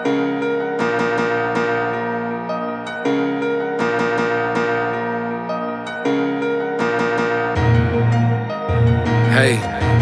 Hey,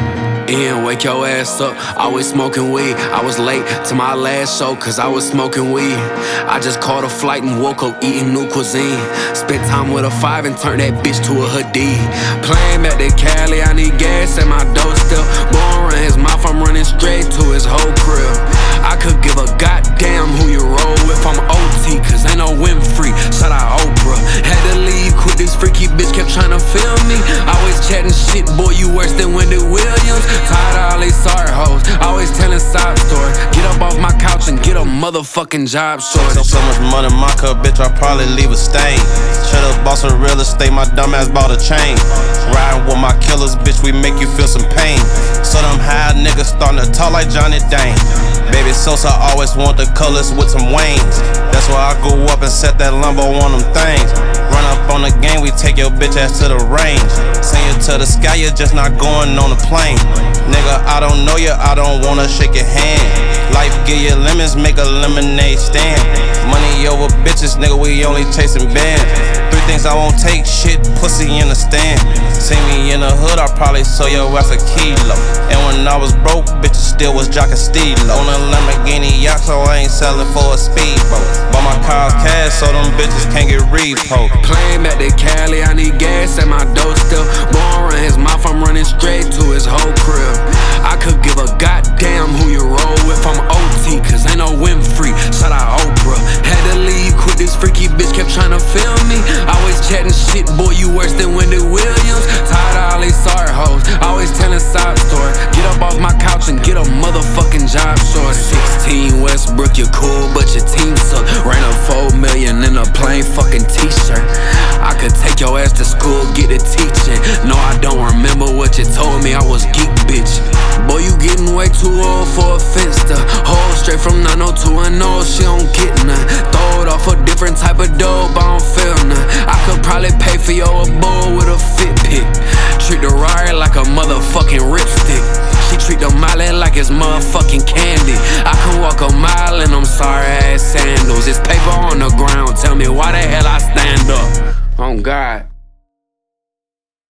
Ian, wake your ass up. Always smoking weed. I was late to my last show cause I was smoking weed. I just caught a flight and woke up eating new cuisine. Spent time with a 5 and turned that bitch to a hoodie. Playing back to Cali, I need gas at my door still. Born around his mouth, I'm running straight to his whole crib. I could give a goddamn who you roll with. I'm OT cause ain't no Winfrey. Shout out Oprah. Had to leave quick, this freaky bitch kept trying to film me. Always chatting shit, boy, you worse than Wendy Williams. Tired of all these sorry hoes, always telling side stories. Get up off my couch and get a motherfucking job short. So much money in my cup, bitch, I'll probably leave a stain. Should've bought some real estate, my dumb ass bought a chain. Riding with my killers, bitch, we make you feel some pain. So them high niggas starting to talk like Johnny Dane. Baby Sosa always want the colors with some wings. That's why I go up and set that Lambo on them things. Run up on the game, we take your bitch ass to the range. Send you to the sky, you're just not going on the plane. Nigga, I don't know you, I don't wanna shake your hand. Life give you lemons, make a lemonade stand. Money over bitches, nigga, we only chasing bands. 3 things I won't take, shit, pussy in the stand. See me in the hood, I probably sold your ass a kilo. And when I was broke, bitches still was jockin' Stilo. On a Lamborghini yacht, so I ain't selling for a speedboat. Bought my cars cash, so them bitches can't get repo. Playing back to Cali, I need gas at my door still. Born around his mouth, I'm running straight to his whole crib. I could give a goddamn who you roll with. I'm OT cause ain't no Winfrey. Shout out Oprah. Had to leave quick, this freaky bitch kept trying to film me. Always chatting shit, boy, you worse than Wendy Williams. Tired of all these sorry hoes, always telling side stories. Get up off my couch and get a motherfucking job short. 16 Westbrook, you're cool, but your team suck. Ran up 4 million in a plain fucking t-shirt. I could take your ass to school, get a teaching. No, I don't remember what you told me, I was geek, bitch. Boy, you getting way too old for a Finsta. Hold straight from 902 and no, she don't get none. Throw it off a different type of dope, I don't feel none. I could probably pay for your bull with a Fitbit. Treat the Rari like a motherfucking ripstick. She treat the Molly like it's motherfucking candy. I can walk a mile in them sorry ass sandals. It's paper on the ground, tell me why the hell I stand up. Oh God.